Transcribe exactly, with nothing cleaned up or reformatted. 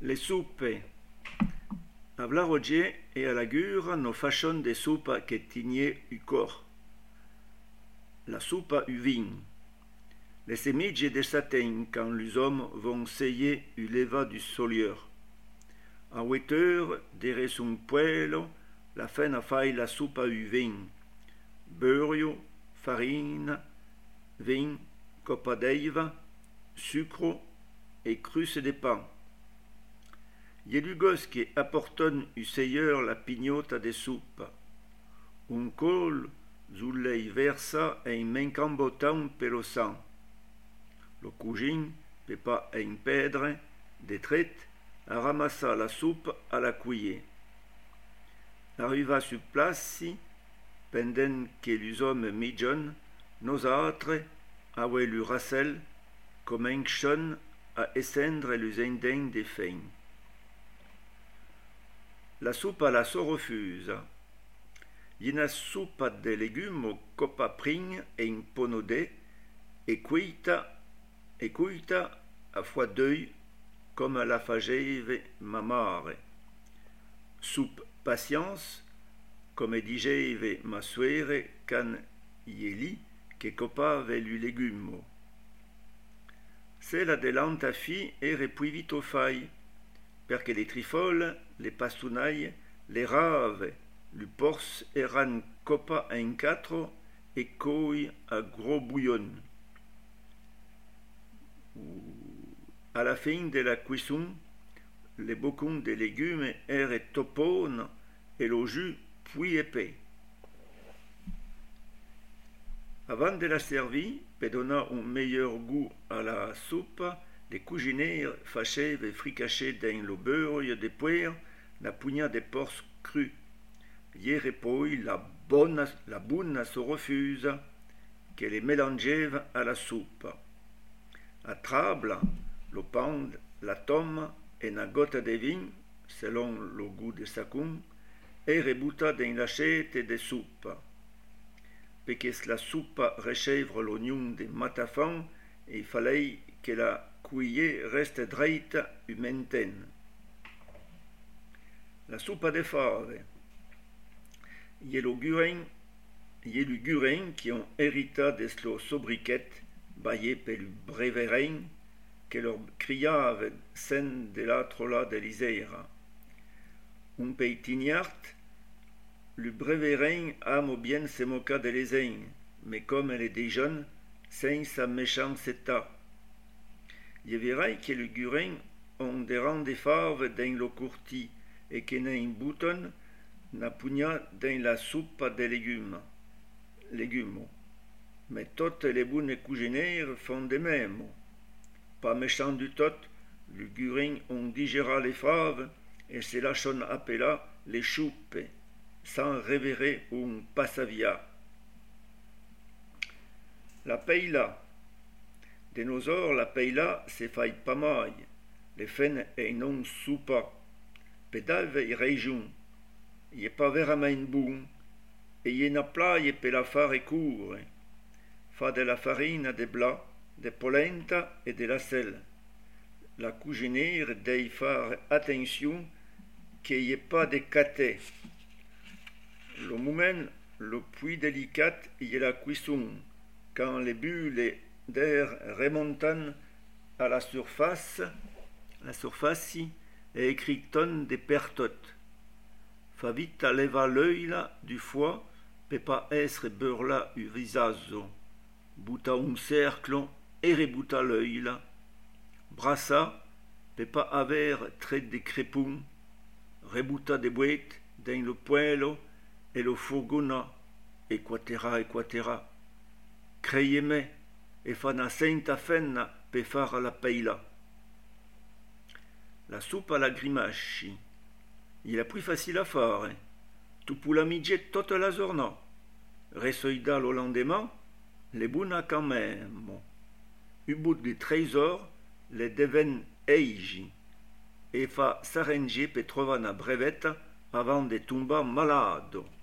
Le suppe. A Vlarogie e a Lagur no fachon de supa che tigné u cor. La supa u vin. Les semigge de satin quand les hommes vont seiller u leva du solieur. A hueteur dere son puelo, la fena fai la supa u vin. Beurre, farina, vin, copa d'eiva, sucre et cruce de pain. Yelugos qui apporton u seigneur la pignota de soupe. Un col zullei versa ein mencambotan pelo sang. Le cugin peut pas ein pedre, de traite, a ramassa la soupe à la cuiller. Arriva su place, pendant que les hommes midjon, nos âtres, awe lu rassel, comenchon à escendre les indens des feins. La soupe à la so refuse. Yina soupa de légumes copa pring e in ponode e cuita e cuita a fois d'œil comme la fageve mamare. Soupe patience comme digeve ma suere can ieli che copa velu légumes. C'est la de lanta fi e repuivito fai, perché les trifoles, les pastounailles, les raves, le porce eran copa en quatre et coi à gros bouillon. À la fin de la cuisson, les bocons de légumes erent topone et le jus puis épais. Avant de la servir, pour donner un meilleur goût à la soupe, les cuisiniers fachaient et fricachaient dans le beurre de poire la pugna de porc cru. Hier et poi la bonne, la bonne se refuse, que les mélangeait à la soupe. À table, le pain, la tome et une goutte de vin, selon le goût de chacun, et rebuta dans l'assiette de soupe. Parce que la soupe rechèvre l'oignon de matafan, il fallait que la cuillère reste droite u mainten. La soupe de fave. Il y a le gurin, il y a le gurin qui ont hérité de ce sobriquet, baillé par le breverin, que leur criave scène de l'autre là de l'Isère. Un peitignard, le breverin aime bien se moquer de les mais comme elle est des jeunes, sans sa méchanceté. Je verrai que le gurin ont des rangs de faves dans le courti et que n'a un bouton n'a pugna dans la soupe de légumes. légumes. Mais toutes les bonnes cuisinières font de même. Pas méchant du tout, le gurin on digéra les faves et se lâchon appela les choupes, sans révérer un passavia. La paella. De nos jours, la paella se fait pas mal. Les fennes et non soupa. Pédave et région. Il est pas vraiment bon. Et il y en a plaie per la fare court. Fa de la farine de blas, de polenta et de la sel. La cuisinière doit faire attention qu'il n'y ait pas de caté. Le moment le plus délicat est la cuisson, quand les bulles d'air remontant à la surface, la surface et écriton des pertotes. Fa vite leva l'œil du foie, peut pas être beurla u visazo. Bouta un cercle et rebuta l'œil. Brassa, peut pas avoir trait de crépon. Rebuta de boîte dans le poêle et le fourgonna, equatera, equatera. Creyeme, e fa una senta fenna per fare la paella. La soupe à la grimace. Il est plus facile à faire. Tu peux la midger toute la journée. Resoida le lendemain, les bonnes quand même. Au bout de treize heures, les deviennent eigi. Et fa s'arranger per trouver une brevette avant de tomber malade.